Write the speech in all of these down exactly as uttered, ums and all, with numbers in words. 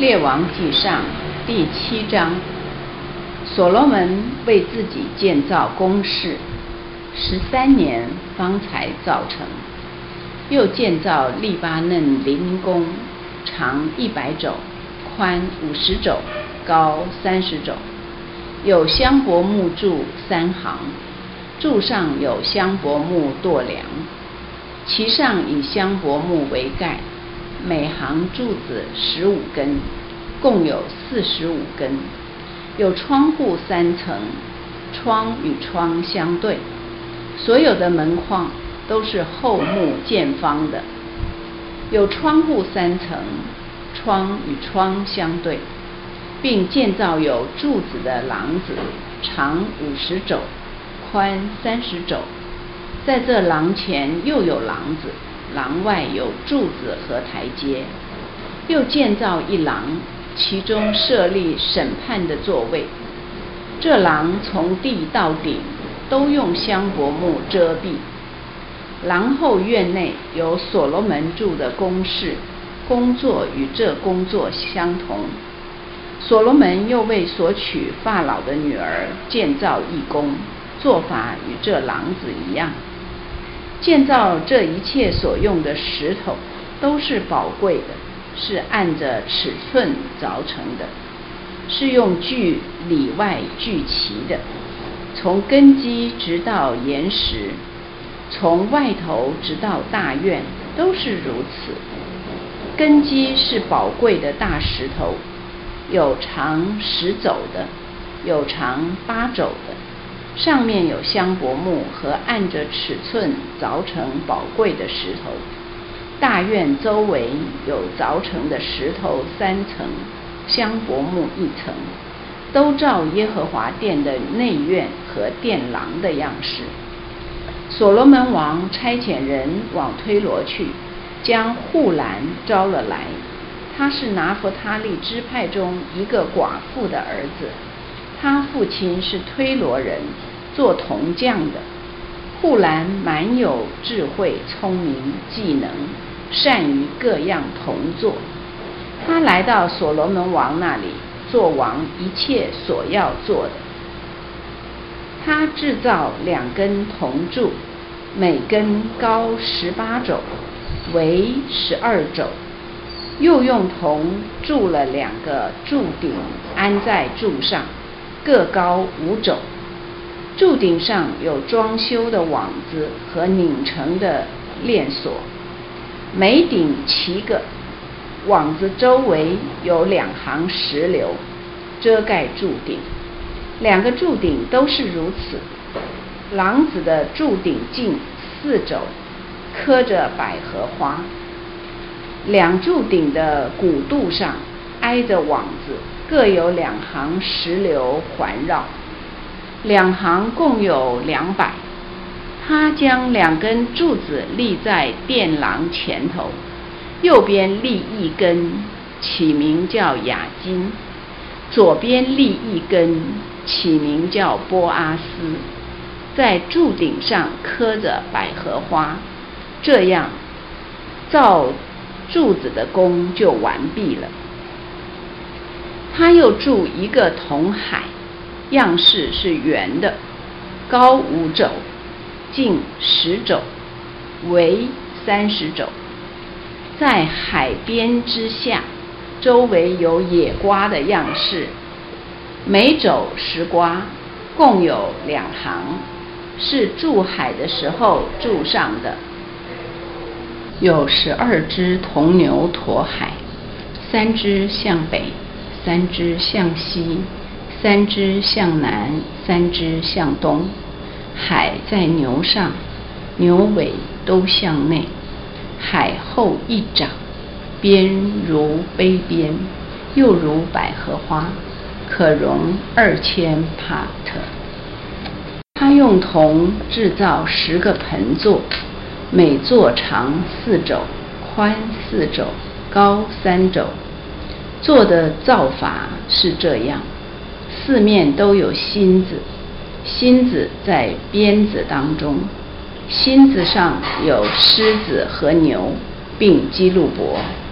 列王纪上第七章，所罗门为自己建造宫室，十三年方才造成。又建造利巴嫩林宫，长一百肘，宽五十肘，高三十肘，有香柏木柱三行，柱上有香柏木垛梁，其上以香柏木为盖，每行柱子十五根，共有四十五根。有窗户三层，窗与窗相对，所有的门框都是厚木见方的。有窗户三层，窗与窗相对，并建造有柱子的廊子，长五十肘，宽三十肘。在这廊前又有廊子，廊外有柱子和台阶。又建造一廊，其中设立审判的座位。这廊从地到顶都用香柏木遮蔽。廊后院内有所罗门住的宫室，工作与这工作相同。所罗门又为所娶法老的女儿建造一宫，做法与这廊子一样。建造这一切所用的石头都是宝贵的，是按着尺寸凿成的，是用锯里外锯齐的，从根基直到岩石，从外头直到大院，都是如此。根基是宝贵的大石头，有长十肘的，有长八肘的，上面有香柏木和按着尺寸凿成宝贵的石头。大院周围有凿成的石头三层，香柏木一层，都照耶和华殿的内院和殿廊的样式。所罗门王差遣人往推罗去，将户兰招了来，他是拿弗他利支派中一个寡妇的儿子，他父亲是推罗人，做铜匠的。户兰满有智慧、聪明、技能，善于各样铜作。他来到所罗门王那里，做王一切所要做的。他制造两根铜柱，每根高十八肘，围十二肘。又用铜铸了两个柱顶，安在柱上，各高五肘。柱顶上有装修的网子和拧成的链锁，每顶七个。网子周围有两行石榴，遮盖柱顶。两个柱顶都是如此。廊子的柱顶径四肘，刻着百合花。两柱顶的骨肚上挨着网子，各有两行石榴环绕，两行共有两百。他将两根柱子立在殿廊前头，右边立一根，起名叫雅金；左边立一根，起名叫波阿斯。在柱顶上刻着百合花，这样造柱子的工就完毕了。他又铸一个铜海，样式是圆的，高五肘，径十肘，围三十肘。在海边之下，周围有野瓜的样式，每肘十瓜，共有两行，是筑海的时候筑上的。有十二只铜牛驮海，三只向北，三只向西，三只向南，三只向东。海在牛上，牛尾都向内。海后一掌，边如杯边，又如百合花，可容二千帕特。他用铜制造十个盆座，每座长四肘，宽四肘，高三肘。做的造法是这样：四面都有心子，心子在鞭子当中，心子上有狮子和牛，并基路伯。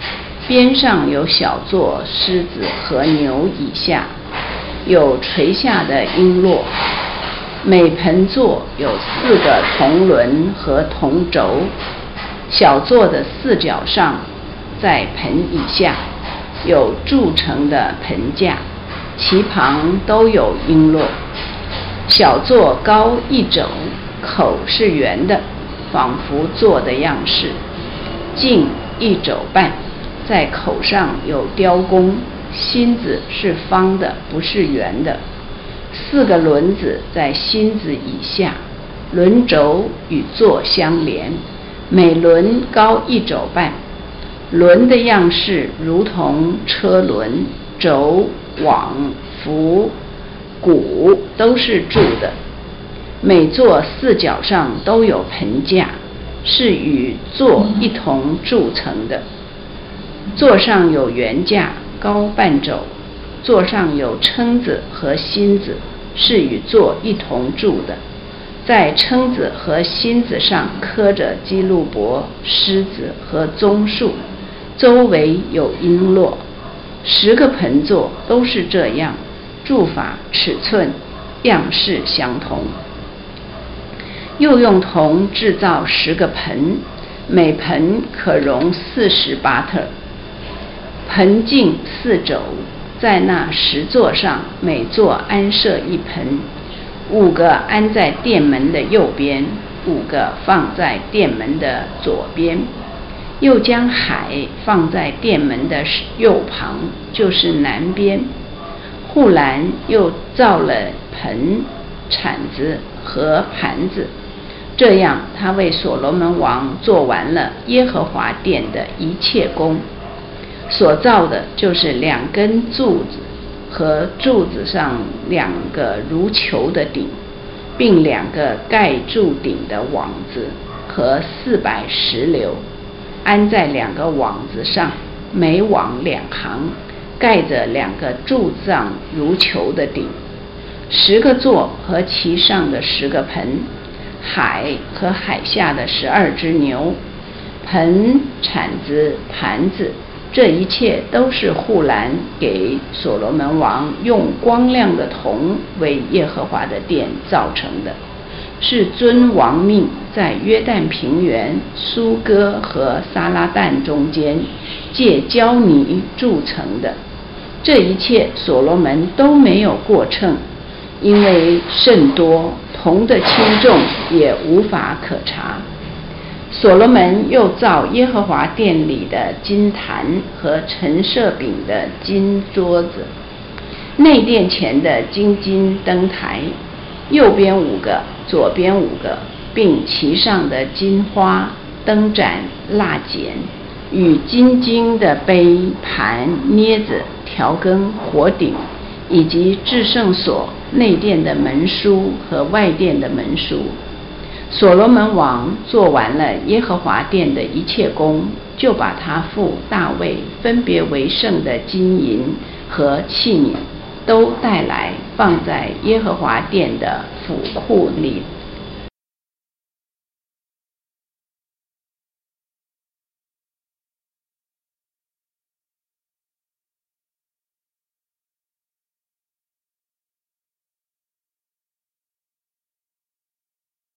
边上有小座狮子和牛以下，有垂下的璎珞。每盆座有四个铜轮和铜轴，小座的四角上，在盆以下有铸成的盆架，其旁都有璎珞。小座高一肘，口是圆的，仿佛座的样式，径一肘半，在口上有雕工，心子是方的，不是圆的。四个轮子在心子以下，轮轴与座相连，每轮高一肘半。轮的样式如同车轮，轴、网、扶、鼓都是铸的。每座四角上都有盆架，是与座一同铸成的。座上有圆架，高半肘，座上有蛏子和心子，是与座一同铸的。在蛏子和心子上刻着基路伯、狮子和棕树，周围有璎珞。十个盆座都是这样，铸法、尺寸、样式相同。又用铜制造十个盆，每盆可容四十巴特，盆径四肘，在那十座上，每座安设一盆，五个安在殿门的右边，五个放在殿门的左边。又将海放在殿门的右旁，就是南边。护栏又造了盆、铲子和盘子。这样，他为所罗门王做完了耶和华殿的一切工。所造的就是两根柱子和柱子上两个如球的顶，并两个盖住顶的网子和四百石榴，安在两个网子上，每网两行，盖着两个柱子上如球的顶。十个座和其上的十个盆，海和海下的十二只牛，盆、铲子、盘子，这一切都是护栏给所罗门王用光亮的铜为耶和华的殿造成的，是遵王命在约旦平原、苏哥和撒拉旦中间借胶泥铸成的。这一切所罗门都没有过秤，因为甚多，铜的轻重也无法可查。所罗门又造耶和华殿里的金坛和陈设饼的金桌子，内殿前的金金灯台，右边五个，左边五个，并其上的金花、灯盏、蜡剪，与金金的杯、盘、镊子、调羹、火鼎，以及至圣所、内殿的门书和外殿的门书。所罗门王做完了耶和华殿的一切工，就把他父大卫分别为圣的金银和器皿都带来，放在耶和华殿的府库里